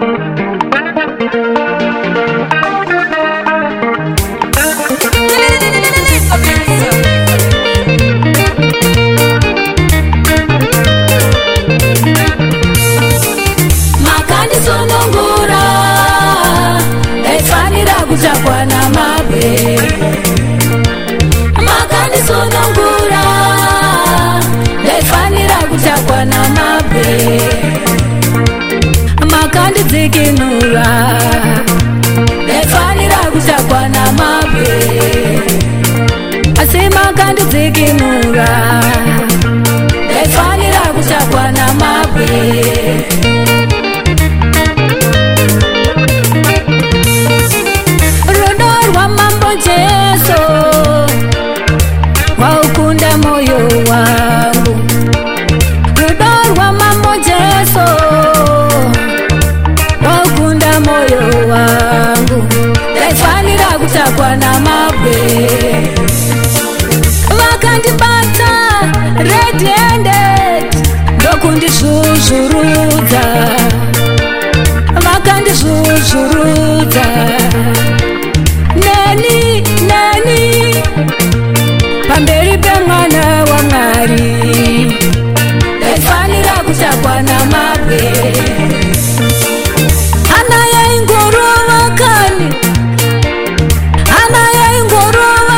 Makandisonongora ndaifanira kuchapwa namabwe. Makandisonongora ndaifanira kuchapwa namabwe. Makandidzikinura ndaifanira kuchapwa namabwe. Asi makandidzikinura ndaifanira kuchapwa namabwe. Jesu waukunda moyo wangu, rudo rwa mambo Jesu waukunda moyo wangu. Ndaifanira kuchapwa namabwe. Vakandibata red-handed ndokundizvuzvurudza, vakandizvuzvurudza neni pamberi pemwana waMwari. Ndaifanira kuchapwa namabwe. Hana yaingorova kani, hana yaingorova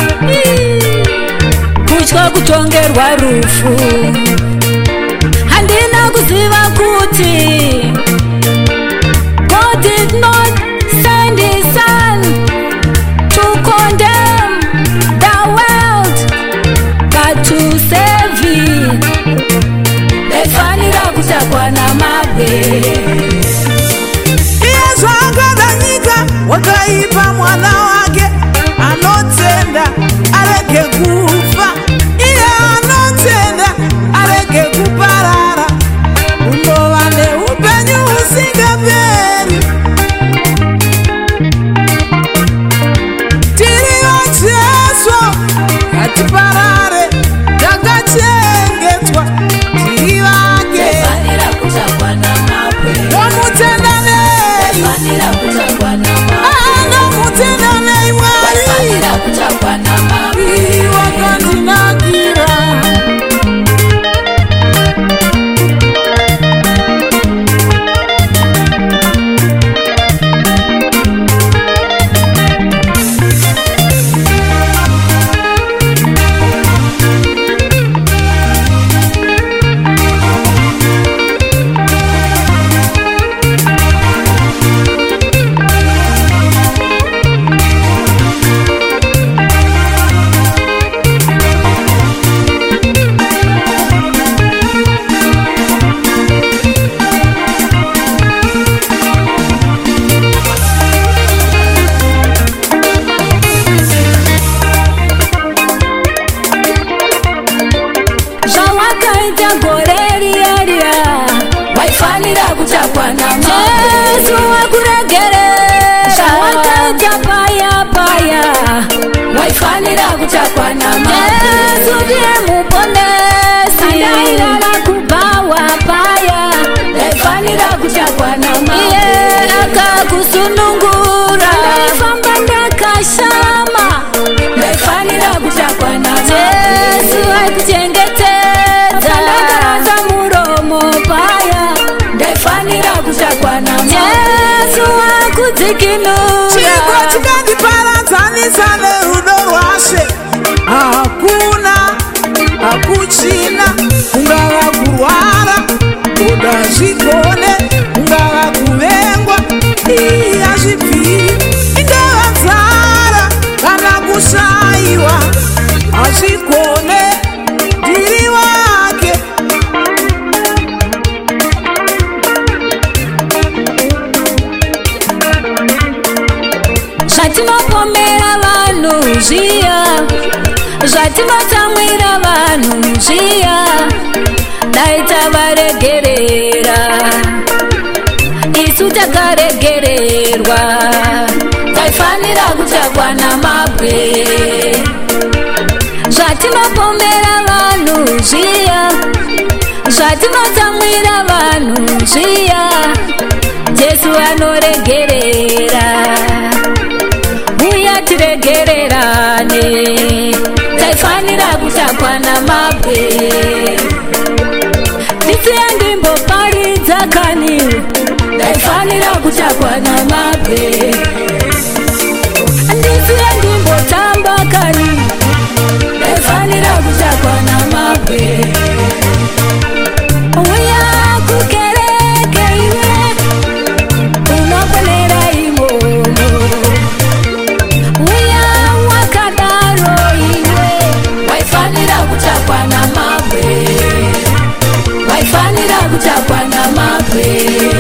kutya kutongerwa rufu. Handina kuziva kuti God did not send his son to condemn the world, but to save it. Ndaifanira kuchapwa namabwe. Iye zvaakadanyika wakaipa mwana wake, anotenda arege kufa. Iye anotenda arege kuparara, undova neupenyu husingaperi. Atiparare takachengetwa tiri vake. Ndaifanira kuchapwa namabwe. Nomutenda nei, Ndaifanira kuchapwa namabwe. Nomutenda nei Mwari. Ndaifanira kuchapwa namabwe. Wakandinakira. Waifanira kuchapwa namabwe. Jesu wakuregerera wakaita paya. Waifanira kuchapwa namabwe. Jesu ndiye muponesi andairara kubawa paya. Ndaifanira kuchapwa namabwe. Iye akakusunungura ndaifamba ndakashama. Ndaifanira kuchapwa namabwe. Jesu aikuchengetedza ndakaraza muromo paya. Ndaifanira kuchapwa namabwe. Jesu akudzikinura. Chiko chikandiparadzanisa nerudo rwashe. Hakuchina, kungava kurwara, kuda zvigone, kungava kuvengwa, hazvibviri. Ingava nzara kana kushayiwa, hazvigone, ndiri wake. Zvatinopomera vanhu zviya, zvatinotsamwira vanhu zviya, dai tavaregerera, isu takaregererwa. Taifanira kuchapwa namabwe. Zvatinopomera vanhu zviya, zvatinotsamwira vanhu zviya, Jesu tiregererane taifanira kutakwa namabwe ndisiye ndimboparidza kaniwe taifanira kutakwa namabwe ndisiye ndimbotamba kaniwe taifanira kutakwa namabwe uya kukereke iwe unokonera imomo uya wakadaro iwe waifanira kutakwa namabwe waifanira kutakwa namabwe